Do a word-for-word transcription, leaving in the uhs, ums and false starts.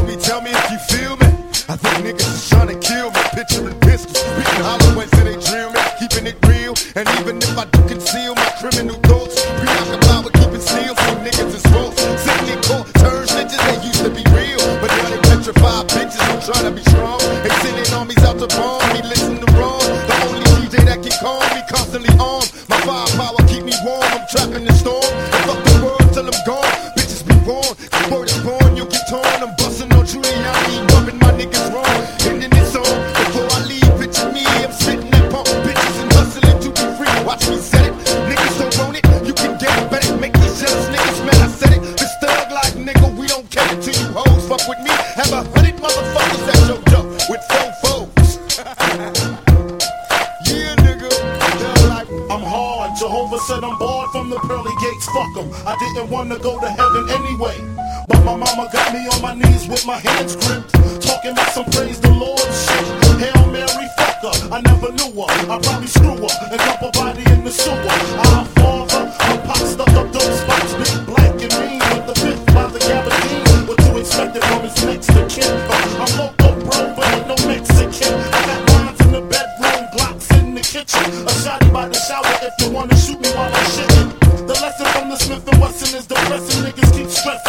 baby, tell me if you feel me. I think niggas is trying to kill me. Picturing pistols, beating Holloway till they drill me. Keeping it real, and even if I do conceal my criminal thoughts, preoccupied with keeping seals. Some niggas is false, sitting in court, turn snitches. They used to be real, but now they petrified bitches who trying to be strong. They sending armies out to bomb me, listen to wrong. The only D J that can calm me, constantly armed. My firepower keep me warm. I'm trapping the storm. And fuck the world till I'm gone. Bitches be born, the word is born, you'll get torn. I'm busting on Giuliani, rubbing my niggas wrong. Ending this song before I leave. Picture me, I'm sitting at pump bitches and hustling to be free. Watch me set it, niggas don't want it. You can get it, better make these jealous niggas mad. I said it, this thug like nigga, we don't care to you hoes. Fuck with me, have a hundred motherfuckers at your door with four foes. Yeah, nigga, like I'm hard. Jehovah said I'm bored from the pearly gates. Fuck 'em. I didn't want to go to heaven anyway. But my mama got me on my knees with my hands gripped, talking about some praise the Lord shit. Hail Mary, fuck her, I never knew her. I probably screw her and dump her body in the sewer. I'm father, I'm pop stuck up those spots, big black and mean with the fifth by the gabardine. What you expected from his next to kin? Uh, I'm local, bro, but ain't no Mexican. I got lines in the bedroom, Glocks in the kitchen. A shotty by the shower if you wanna shoot me while I'm shitting. The lesson from the Smith and Wesson is depressing. Niggas keep stressing.